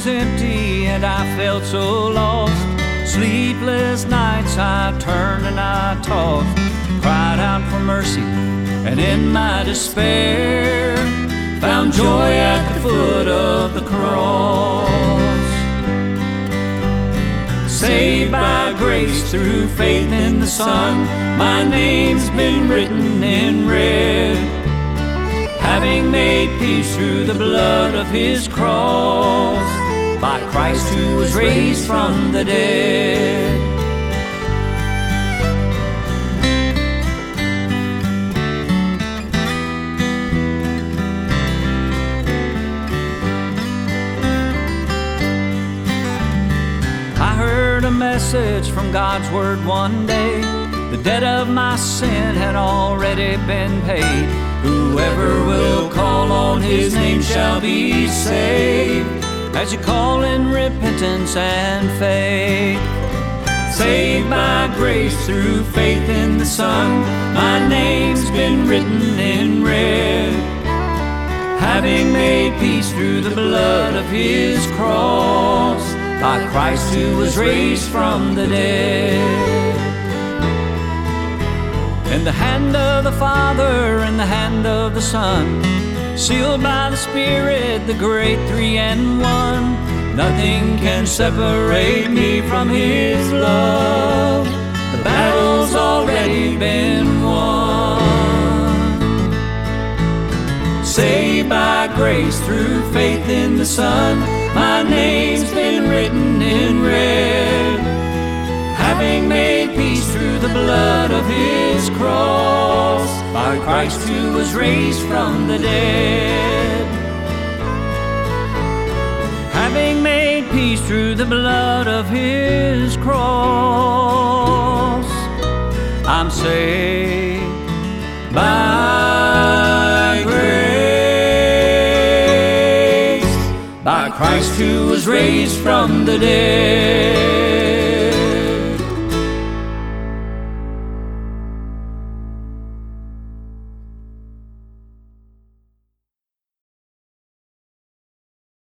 was empty and I felt so lost. Sleepless nights I turned and I tossed, cried out for mercy, and in my despair found joy at the foot of the cross. Saved by grace through faith in the Son, my name's been written in red, having made peace through the blood of His cross, by Christ who was raised from the dead. I heard a message from God's Word one day. The debt of my sin had already been paid. Whoever will call on His name shall be saved. As you call in repentance and faith, saved by grace through faith in the Son, my name's been written in red, having made peace through the blood of His cross, by Christ who was raised from the dead. In the hand of the Father, in the hand of the Son, sealed by the Spirit, the great three and one, nothing can separate me from His love. The battle's already been won. Saved by grace through faith in the Son, my name's been written in red, having made peace through the blood of His cross, by Christ who was raised from the dead. Having made peace through the blood of His cross, I'm saved by grace, by Christ who was raised from the dead.